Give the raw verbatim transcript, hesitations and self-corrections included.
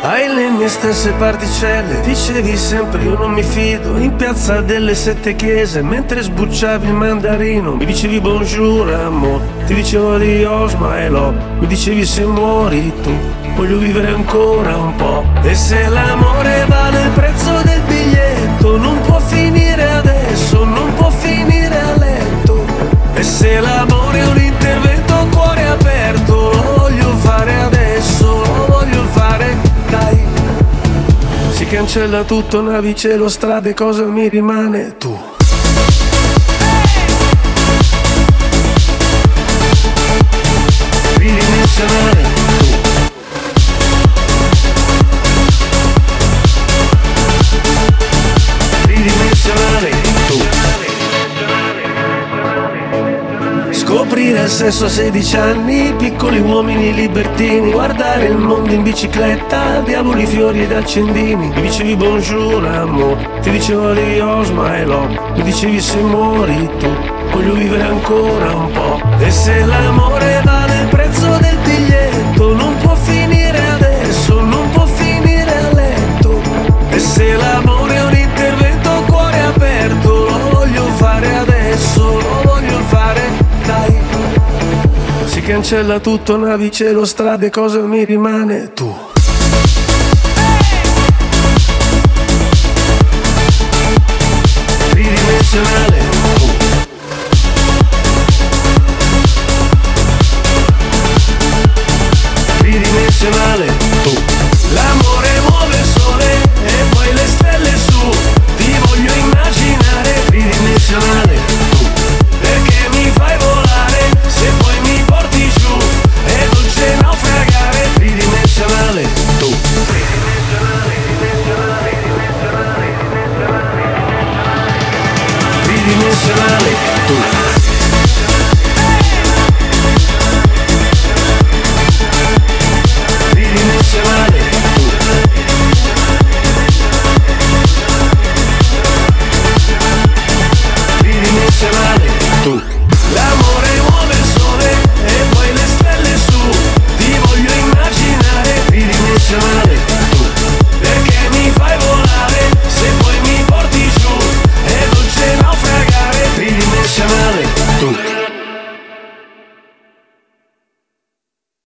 Hai le mie stesse particelle, dicevi sempre io non mi fido. In piazza delle sette chiese, mentre sbucciavi il mandarino, mi dicevi bonjour amore, ti dicevo adios my love, mi dicevi se muori tu, voglio vivere ancora un po'. E se l'amore vale il prezzo del biglietto, non può finire adesso, non può finire a letto. E se l'amore è un intervento a cuore aperto, lo voglio fare adesso, lo voglio fare, dai. Si cancella tutto, navi, cielo, strade, cosa mi rimane? Tu. Tridimensionale, tu. Tridimensionale, tu. Scoprire il sesso a sedici anni, piccoli uomini libertini, guardare il mondo in bicicletta, diavoli, fiori ed accendini. Mi dicevi bonjour amore, ti dicevo adios my love, mi dicevi se muori tu, voglio vivere ancora un po'. E se l'amore vale il prezzo del biglietto, non può finire adesso, non può finire a letto. E se l'amore è un intervento a cuore aperto, lo voglio fare adesso, lo voglio fare, dai. Si cancella tutto, navi, cielo, strade, cosa mi rimane? Tu. Tridimensionale, tu. Tridimensionale, tu. L'amore muove il sole e poi le stelle su, ti voglio immaginare. Tridimensionale, tu. Perché mi fai volare, se poi mi porti giù, è dolce naufragare. Tridimensionale, tu. Tridimensionale, tu.